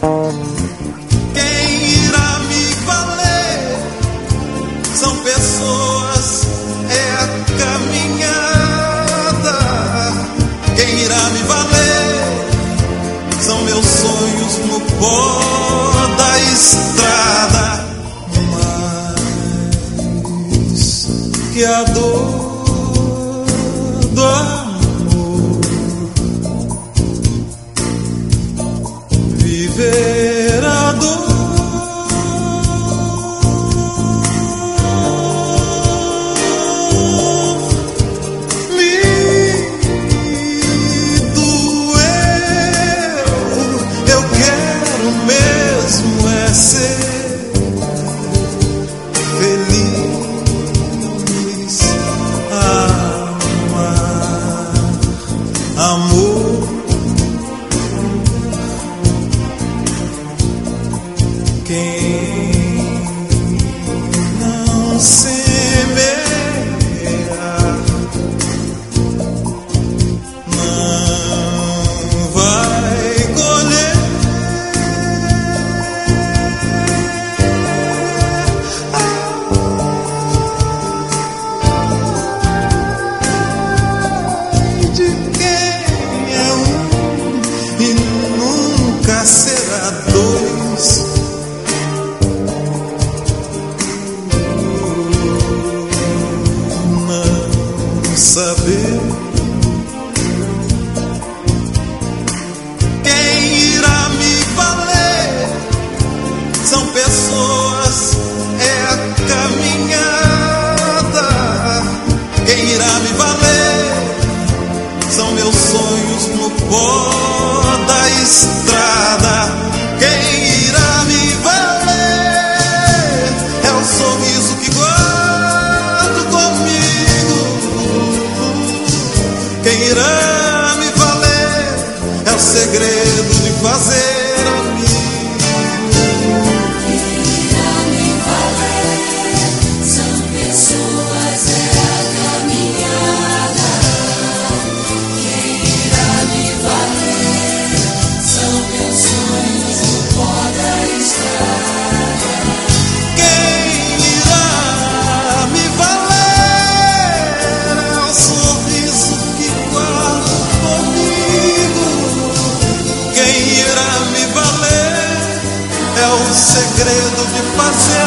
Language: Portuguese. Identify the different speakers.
Speaker 1: Quem irá me valer? São pessoas, é a caminhada. Quem irá me valer? São meus sonhos no pó da estrada. Mais que a dor do amor, viver a dor. Amor, quem não semeia não vai colher. Será dois. Não saber quem irá me valer. São pessoas, é a caminhada. Quem irá me valer? São meus sonhos no pó da estrada. Quem irá me valer? É o sorriso que guardo comigo. Quem irá me valer? É o segredo de fazer amigo.
Speaker 2: Quem irá me valer? São pessoas, é a caminhada. Quem irá me valer? São meus sonhos no pó da estrada.
Speaker 1: Quem irá me valer? É o sorriso que guardo comigo. Quem irá me valer? É o segredo de fazer